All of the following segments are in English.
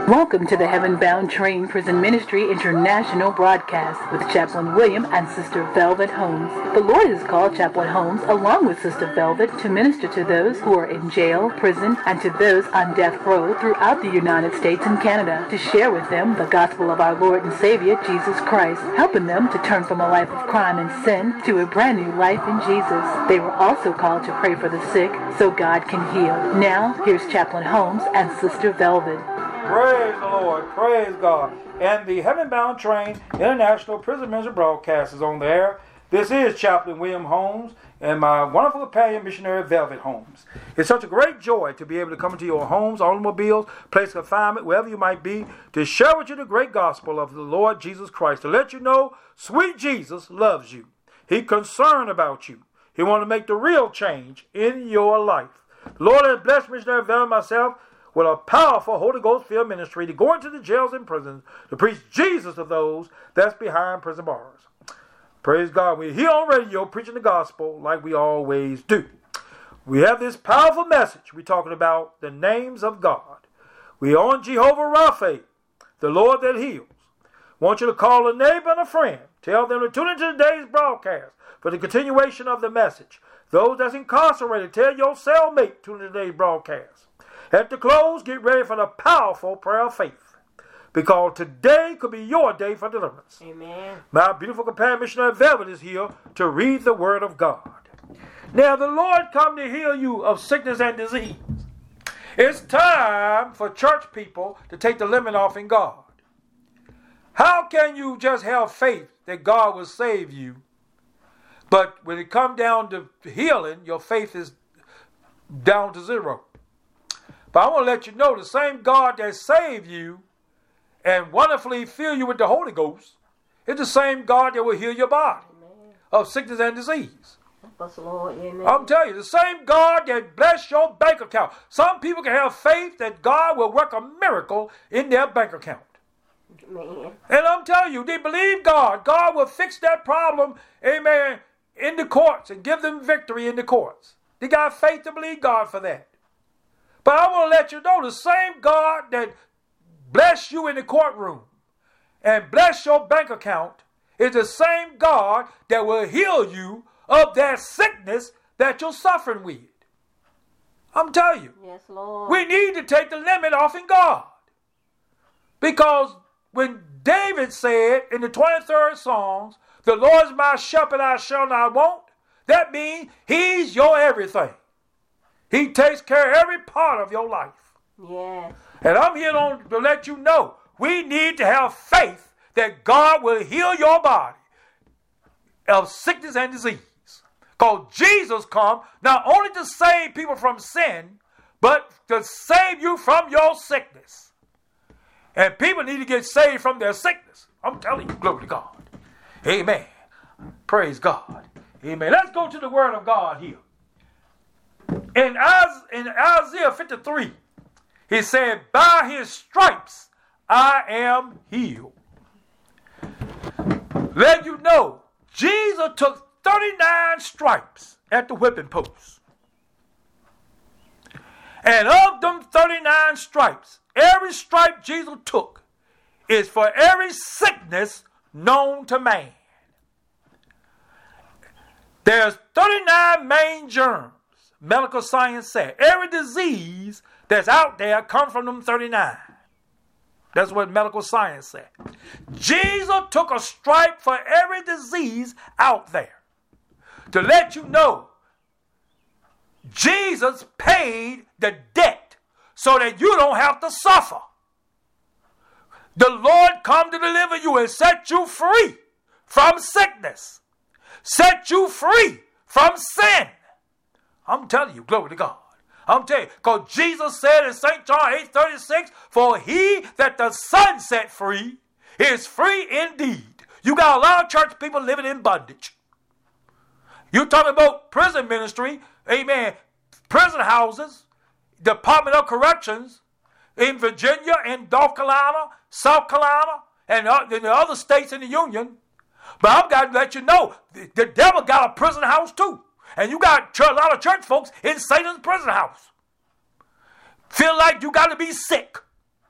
Welcome to the Heaven Bound Train Prison Ministry International broadcast with Chaplain William and Sister Velvet Holmes. The Lord has called Chaplain Holmes along with Sister Velvet to minister to those who are in jail, prison, and to those on death row throughout the United States and Canada, to share with them the gospel of our Lord and Savior, Jesus Christ, helping them to turn from a life of crime and sin to a brand new life in Jesus. They were also called to pray for the sick so God can heal. Now, here's Chaplain Holmes and Sister Velvet. Praise the Lord. Praise God. And the Heaven Bound Train International Prison Ministry broadcast is on the air. This is Chaplain William Holmes and my wonderful companion missionary Velvet Holmes. It's such a great joy to be able to come into your homes, automobiles, place of confinement, wherever you might be, to share with you the great gospel of the Lord Jesus Christ, to let you know sweet Jesus loves you. He's concerned about you. He wants to make the real change in your life. The Lord has blessed missionary Velvet and myself with a powerful Holy Ghost-filled ministry to go into the jails and prisons to preach Jesus to those that's behind prison bars. Praise God. We're here on radio preaching the gospel like we always do. We have this powerful message. We're talking about the names of God. We're on Jehovah Rapha, the Lord that heals. Want you to call a neighbor and a friend. Tell them to tune into today's broadcast for the continuation of the message. Those that's incarcerated, tell your cellmate to tune into today's broadcast. At the close, get ready for the powerful prayer of faith, because today could be your day for deliverance. Amen. My beautiful companion missionary Velvet is here to read the word of God. Now, the Lord come to heal you of sickness and disease. It's time for church people to take the limit off in God. How can you just have faith that God will save you, but when it comes down to healing, your faith is down to zero? But I want to let you know the same God that saved you and wonderfully fill you with the Holy Ghost is the same God that will heal your body of sickness and disease. Lord, I'm telling you, the same God that bless your bank account. Some people can have faith that God will work a miracle in their bank account. Amen. And I'm telling you, they believe God. God will fix that problem, amen, in the courts and give them victory in the courts. They got faith to believe God for that. But I want to let you know the same God that bless you in the courtroom and bless your bank account is the same God that will heal you of that sickness that you're suffering with. I'm telling you. Yes, Lord. We need to take the limit off in God. Because when David said in the 23rd Psalms, the Lord is my shepherd, I shall not want, that means he's your everything. He takes care of every part of your life. Yes. And I'm here to let you know, we need to have faith that God will heal your body of sickness and disease. Because Jesus come not only to save people from sin, but to save you from your sickness. And people need to get saved from their sickness. I'm telling you, glory to God. Amen. Praise God. Amen. Let's go to the word of God here. In Isaiah 53, he said, by his stripes I am healed. Let you know, Jesus took 39 stripes at the whipping post. And of them 39 stripes, every stripe Jesus took is for every sickness known to man. There's 39 main germs. Medical science said every disease that's out there comes from them 39. That's what medical science said. Jesus took a stripe for every disease out there to let you know Jesus paid the debt so that you don't have to suffer. The Lord come to deliver you and set you free from sickness, set you free from sin. I'm telling you, glory to God. I'm telling you, because Jesus said in St. John 8:36, for he that the Son set free is free indeed. You got a lot of church people living in bondage. You talking about prison ministry, amen, prison houses, Department of Corrections in Virginia and North Carolina, South Carolina, and in the other states in the Union. But I've got to let you know, the devil got a prison house too. And you got a lot of church folks in Satan's prison house. Feel like you got to be sick.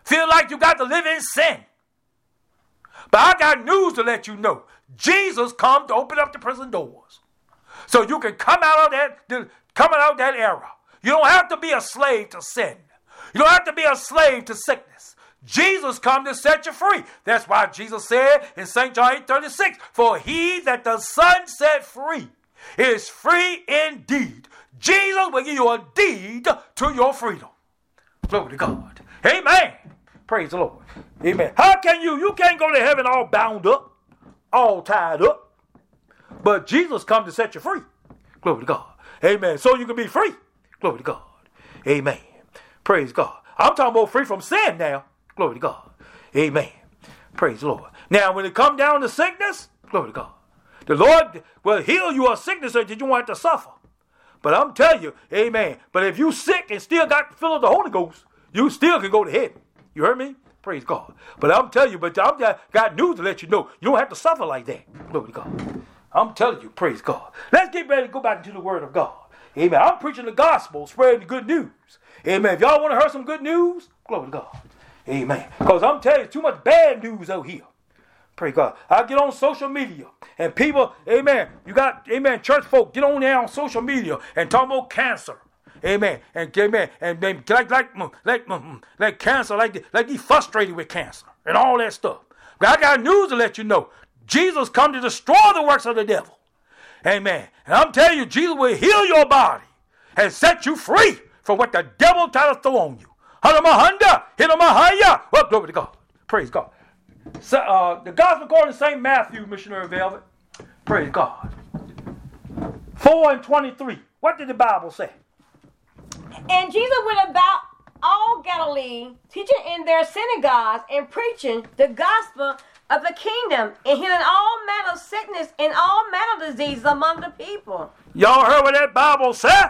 Feel like you got to live in sin. But I got news to let you know. Jesus come to open up the prison doors. So you can come out of that era. You don't have to be a slave to sin. You don't have to be a slave to sickness. Jesus come to set you free. That's why Jesus said in St. John 8:36, for he that the Son set free is free indeed. Jesus will give you a deed to your freedom. Glory to God. Amen. Praise the Lord. Amen. How can you can't go to heaven all bound up, all tied up. But Jesus come to set you free. Glory to God. Amen. So you can be free. Glory to God. Amen. Praise God. I'm talking about free from sin now. Glory to God. Amen. Praise the Lord. Now, when it comes down to sickness, glory to God. The Lord will heal you of sickness so that you won't have to suffer. But I'm telling you, amen. But if you sick and still got the fill of the Holy Ghost, you still can go to heaven. You heard me? Praise God. But I'm telling you, I've got news to let you know. You don't have to suffer like that. Glory to God. I'm telling you, praise God. Let's get ready to go back into the Word of God. Amen. I'm preaching the gospel, spreading the good news. Amen. If y'all want to hear some good news, glory to God. Amen. Because I'm telling you, too much bad news out here. Praise God. I get on social media and people, amen, you got, amen, church folk, get on there on social media and talk about cancer. Amen. And amen. And like cancer, like you frustrated with cancer and all that stuff. But I got news to let you know. Jesus come to destroy the works of the devil. Amen. And I'm telling you, Jesus will heal your body and set you free from what the devil tried to throw on you. Well, glory to God. Praise God. So, the gospel according to St. Matthew, Missionary Velvet. Praise God. 4:23. What did the Bible say? And Jesus went about all Galilee, teaching in their synagogues and preaching the gospel of the kingdom and healing all manner of sickness and all manner of diseases among the people. Y'all heard what that Bible said?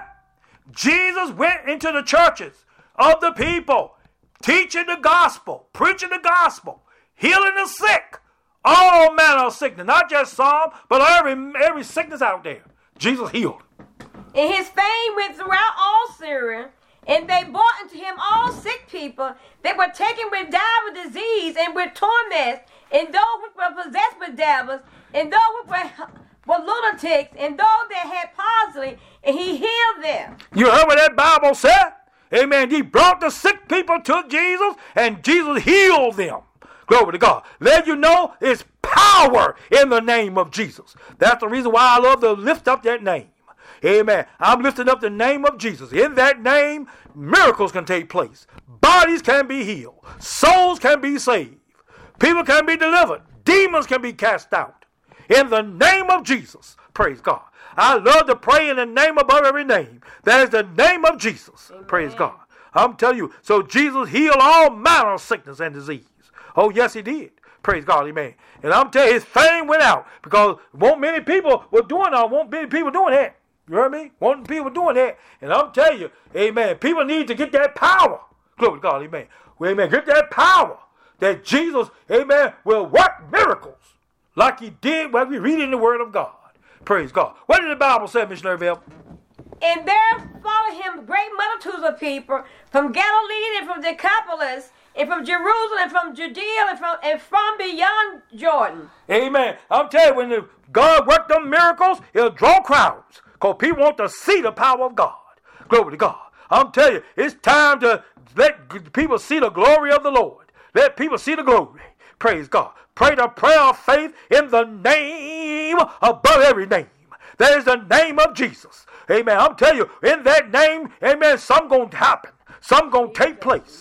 Jesus went into the churches of the people, teaching the gospel, preaching the gospel, healing the sick, all manner of sickness, not just some, but every sickness out there. Jesus healed. And his fame went throughout all Syria, and they brought unto him all sick people that were taken with divers disease and with torments, and those which were possessed with devils, and those which were lunatics, and those that had palsy, and he healed them. You heard what that Bible said? Amen. He brought the sick people to Jesus, and Jesus healed them. Glory to God. Let you know it's power in the name of Jesus. That's the reason why I love to lift up that name. Amen. I'm lifting up the name of Jesus. In that name, miracles can take place. Bodies can be healed. Souls can be saved. People can be delivered. Demons can be cast out. In the name of Jesus. Praise God. I love to pray in the name above every name. That is the name of Jesus. Amen. Praise God. I'm telling you. So Jesus healed all manner of sickness and disease. Oh, yes, he did. Praise God. Amen. And I'm telling you, his fame went out because won't many people were doing that. Won't many people doing that. You heard me? Won't people doing that. And I'm telling you, amen, people need to get that power. Glory to God. Amen. Well, amen. Get that power that Jesus, amen, will work miracles like he did when we read in the Word of God. Praise God. What did the Bible say, Missionary Bell? And there followed him great multitudes of people from Galilee and from Decapolis and from Jerusalem and from Judea and from beyond Jordan. Amen. I'm telling you, when God worked them miracles, it'll draw crowds because people want to see the power of God. Glory to God. I'm telling you, it's time to let people see the glory of the Lord. Let people see the glory. Praise God. Pray the prayer of faith in the name above every name. That is the name of Jesus. Amen. I'm telling you, in that name, amen, something going to happen. Something going to take place.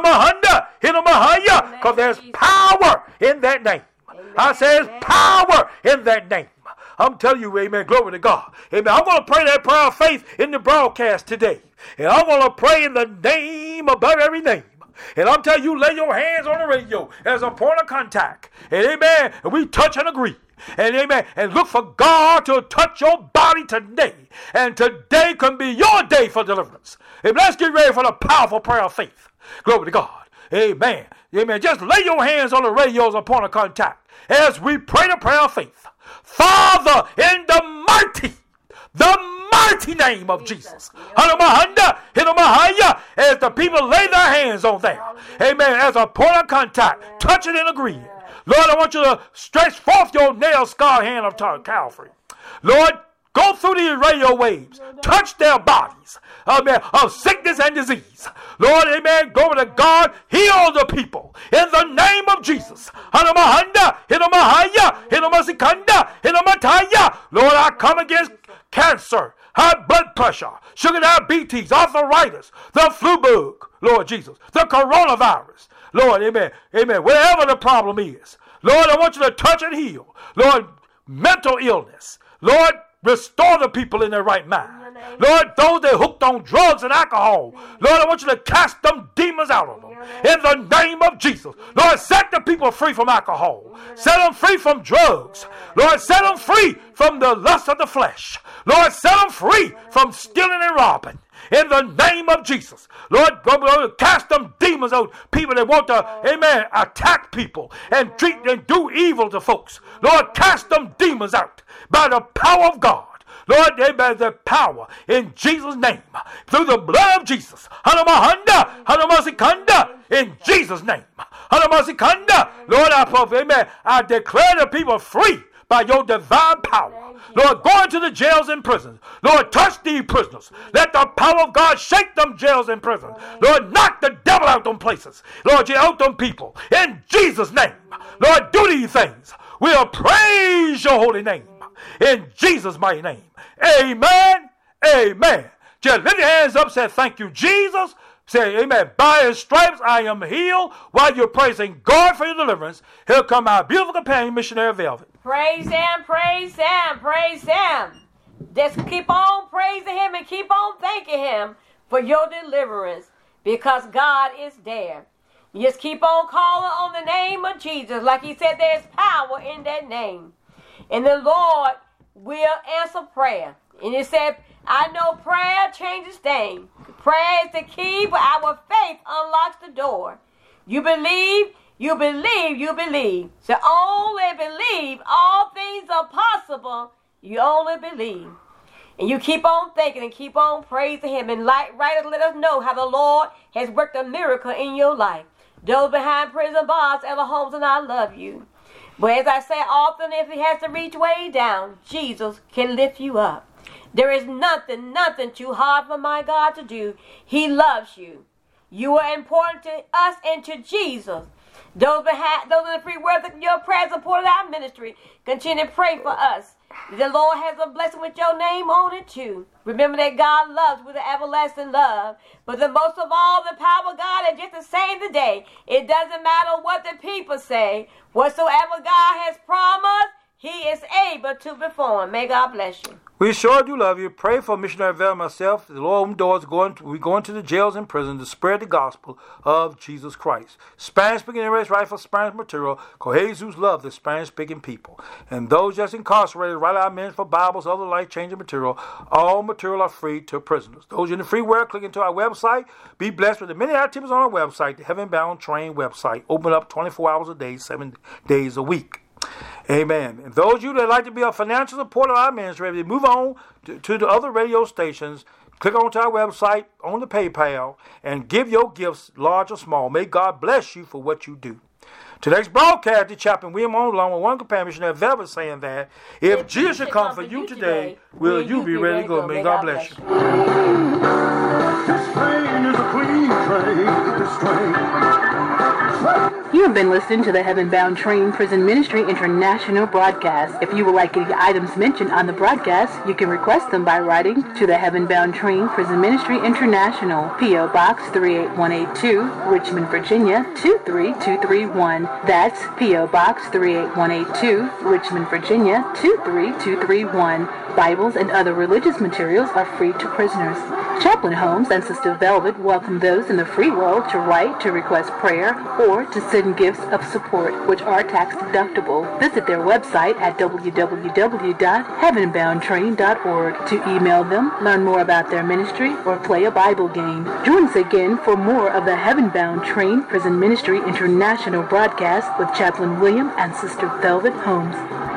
Because there's power in that name. I say there's power in that name. I'm telling you, amen, glory to God. Amen. I'm going to pray that prayer of faith in the broadcast today. And I'm going to pray in the name above every name. And I'm telling you, lay your hands on the radio as a point of contact. And amen, and we touch and agree. And amen, and look for God to touch your body today. And today can be your day for deliverance. And let's get ready for the powerful prayer of faith. Glory to God. Amen. Amen. Just lay your hands on the radio as a point of contact as we pray the prayer of faith. Father, in the mighty, the mighty name of Jesus. As the people lay their hands on there, amen, as a point of contact, touch it and agree. Lord, I want you to stretch forth your nail-scarred hand of Calvary. Lord, go through these radio waves, touch their bodies, amen, of sickness and disease. Lord, amen, glory to God, heal the people in the name of Jesus. Lord, I come against cancer, high blood pressure, sugar diabetes, arthritis, the flu bug, Lord Jesus, the coronavirus. Lord, amen, amen, whatever the problem is. Lord, I want you to touch and heal. Lord, mental illness. Lord, restore the people in their right mind. Lord, those that are hooked on drugs and alcohol, Lord, I want you to cast them demons out of them. In the name of Jesus. Lord, set the people free from alcohol. Set them free from drugs. Lord, set them free from the lust of the flesh. Lord, set them free from stealing and robbing. In the name of Jesus. Lord, go cast them demons out. People that want to, amen, attack people and treat and do evil to folks. Lord, cast them demons out by the power of God. Lord, amen, the power in Jesus' name. Through the blood of Jesus. In Jesus' name. Lord, I declare the people free by your divine power. Lord, go into the jails and prisons. Lord, touch these prisoners. Let the power of God shake them jails and prisons. Lord, knock the devil out them places. Lord, you out them people. In Jesus' name. Lord, do these things. We'll praise your holy name. In Jesus' mighty name. Amen. Amen. Just lift your hands up, say thank you, Jesus. Say amen. By his stripes I am healed. While you're praising God for your deliverance, here come our beautiful companion, Missionary Velvet. Praise him, praise him, praise him. Just keep on praising him and keep on thanking him for your deliverance because God is there. You just keep on calling on the name of Jesus. Like he said, there's power in that name. And the Lord will answer prayer. And he said, I know prayer changes things. Prayer is the key, but our faith unlocks the door. You believe, you believe, you believe. So only believe. All things are possible. You only believe. And you keep on thinking and keep on praising him. And let us know how the Lord has worked a miracle in your life. Those behind prison bars, Ella Holmes, and I love you. But as I say often, if he has to reach way down, Jesus can lift you up. There is nothing too hard for my God to do. He loves you. You are important to us and to Jesus. Those are the free words of your prayers support our ministry. Continue to pray for us. The Lord has a blessing with your name on it too. Remember that God loves with an everlasting love. But the most of all, the power of God is just the same today. It doesn't matter what the people say. Whatsoever God has promised, he is able to perform. May God bless you. We sure do love you. Pray for Missionary Velvet and myself. The Lord open doors. We go into the jails and prisons to spread the gospel of Jesus Christ. Spanish-speaking areas, right for Spanish material. Because Jesus loves the Spanish-speaking people. And those just incarcerated, write our men for Bibles, other life-changing material. All material are free to prisoners. Those in the free world, click into our website. Be blessed with the many activities on our website, the Heaven Bound Train website. Open up 24 hours a day, 7 days a week. Amen. And those of you that like to be a financial supporter of our ministry, move on to the other radio stations. Click onto our website, on the PayPal, and give your gifts, large or small. May God bless you for what you do. Today's broadcast, the Chaplain William on, along with one companion, Missionary Velvet, saying that if Jesus should come for you today, will you be ready to go? May God bless you. This train is a clean train. This train. You have been listening to the Heaven Bound Train Prison Ministry International broadcast. If you would like any items mentioned on the broadcast, you can request them by writing to the Heaven Bound Train Prison Ministry International, P.O. Box 38182, Richmond, Virginia 23231. That's P.O. Box 38182, Richmond, Virginia 23231. Bibles and other religious materials are free to prisoners. Chaplain Holmes and Sister Velvet welcome those in the free world to write, to request prayer, or to send gifts of support, which are tax deductible. Visit their website at www.heavenboundtrain.org to email them, learn more about their ministry, or play a Bible game. Join us again for more of the Heaven Bound Train Prison Ministry International broadcast with Chaplain William and Sister Velvet Holmes.